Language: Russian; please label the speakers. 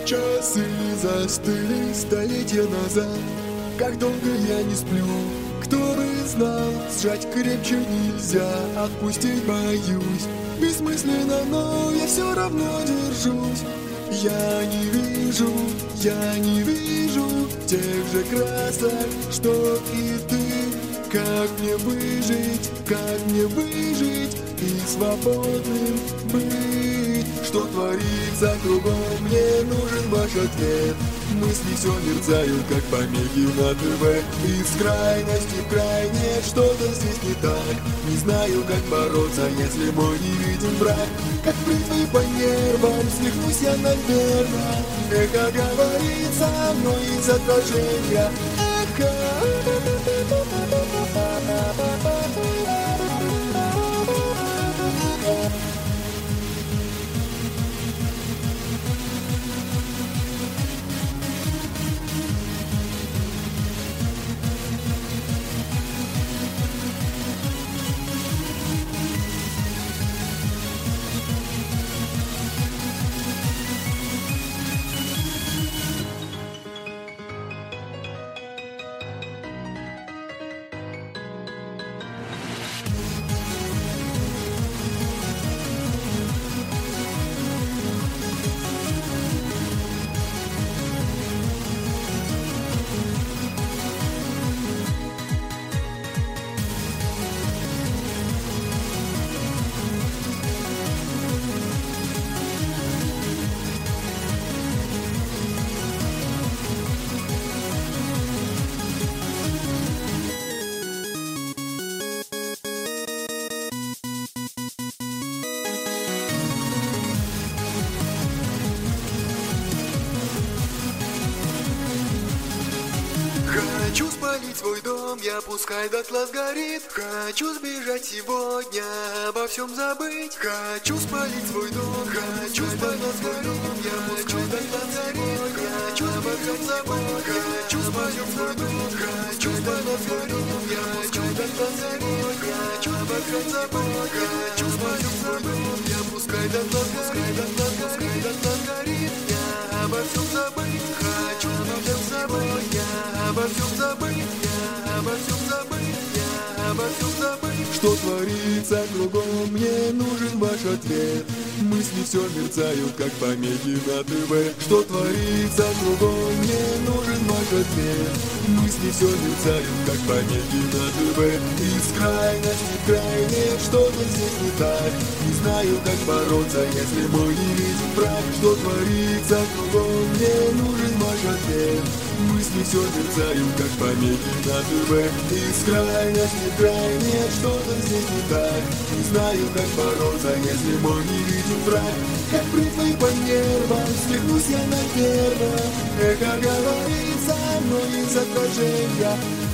Speaker 1: Часы застыли столетия назад. Как долго я не сплю, кто бы знал. Сжать крепче нельзя, отпустить боюсь. Бессмысленно, но я все равно держусь. Я не вижу тех же красок, что и ты. Как мне выжить и свободным быть? Что творится кругом, мне нужен ваш ответ. Мысли все мерцают, как помехи на ТВ. Из крайности в крайне что-то здесь не так. Не знаю, как бороться, если мой не виден враг. Как бритвы по нервам, свихнусь я, наверное. Эхо говорит со мной из отражения. Эхо. Хочу спалить свой дом, я пускай дотла сгорит. Хочу сбежать сегодня, обо всем забыть. Хочу спалить свой дом, хочу спалить свой дом, я пускай дотла сгорит. Хочу обо всем забыть. Хочу спалить свой дом, хочу спалить свой дом, я пускай дотла сгорит. Хочу обо всем забыть. Хочу спалить свой дом, я пускай дотла сгорит. Я обо всем забыть. Хочу обо всем забыть. Я обо всем забыть, я обо всем забыть, я обо всем забыть. Что творится кругом, мне нужен ваш ответ. Мысли все мерцают, как помехи на ТВ. Что творится кругом, мне нужен ваш ответ. Мысли все мерцают, как помехи на ТВ. Из крайности в крайне что-то здесь не так. Не знаю, как бороться, если мой не виден враг. Что творится кругом, мне нужен ваш ответ. Мысли все мерцают, как помехи на ТВ. Из крайности в крайне что-то здесь не так. Не знаю, как бороться, если мой не виден враг. Как бритвой по нервам, свихнусь я, наверное. Эхо говорит со мной из отражения.